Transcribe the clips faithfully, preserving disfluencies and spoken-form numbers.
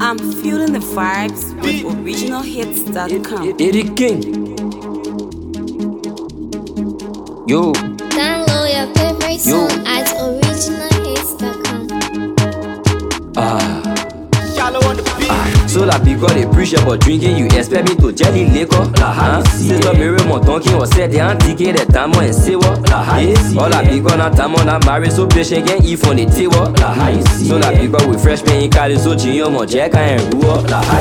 I'm feeling the vibes with original hits dot com. Eddie King. Yo. Download your favorite Yo. song at original hits dot com. Ah. So la because they preach about drinking, you expect me to jelly liquor? Huh? C'est toi me remontant qui on sait des antiques des tamons et c'est what? All la because na tamon na marry so patient can eat from the table. So la because we fresh paying college so chinyo mon jack and rule.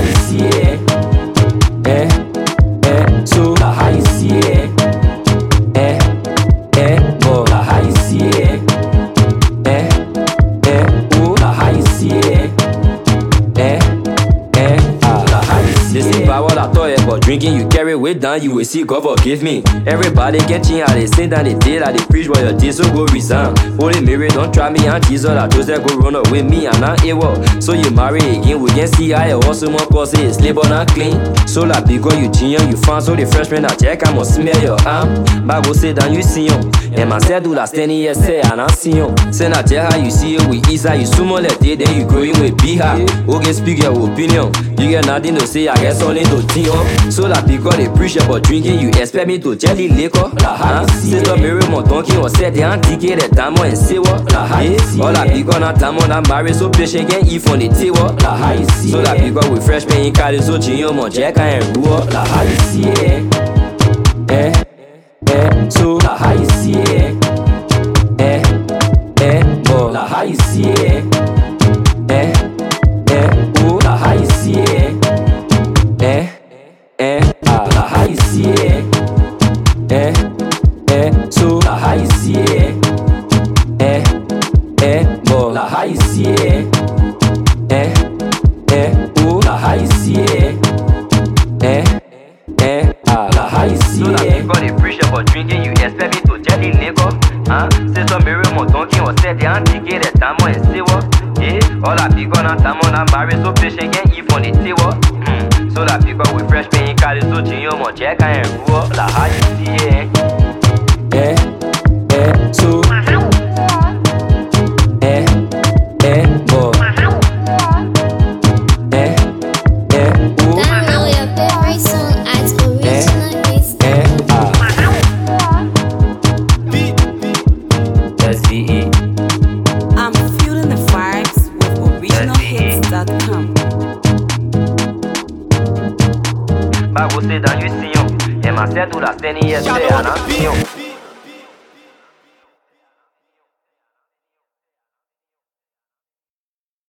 Eh, eh, so la high see eh, eh, bo la high see eh, eh, oh la high see eh. This is about what I thought about drinking. You carry weight down, you will see God forgive me. Everybody catching how they say that they did, how they preach what you did, so go resign. Holy Mary, don't try me, and Jesus, I just that go run up with me, I'm not able. So you marry again, we can see how you also want cause it's labor not clean. So like because you genius, you found so the freshman I check, I must smell your arm. Bible say that you see him. And my said do la standing here say I not see him. Say not tell how you see it with Isa, you sumo let it, then you growing with Biha. Okay, speak your opinion. You get nothing to say, I guess only to team up. So la because they preach about drinking, you expect me to jelly liquor? Huh? C'est toi me remontant qui on sait des antiques des tamons et c'est what? All la because na tamon na marry so patient can eat from the table. So la because we fresh paying college so chinyo mon jack and rule. Eh, eh, so la high see eh, eh, bo la high see eh, eh, oh la high see eh, eh, ah la high see eh, eh, so la high see eh, eh, bo la high see eh, eh, oh la high see eh, eh, ah la high see. So la because they preach about drinking, you expect me to jelly liquor? Huh? C'est toi me remontant qui on sait des antiques des tamons et c'est what? Yeah, all la because na tamon na marry so patient can eat from the table. Hmm. So la because we fresh paying college so chinyo mon jack and rule. La high see eh, eh, so eh, eh, bo eh, eh, oh. Download your favorite song at original hits dot com. S V E. I'm feeling the vibes with original hits dot com. Bible say that you see him. And my said to la standing here say I not see him.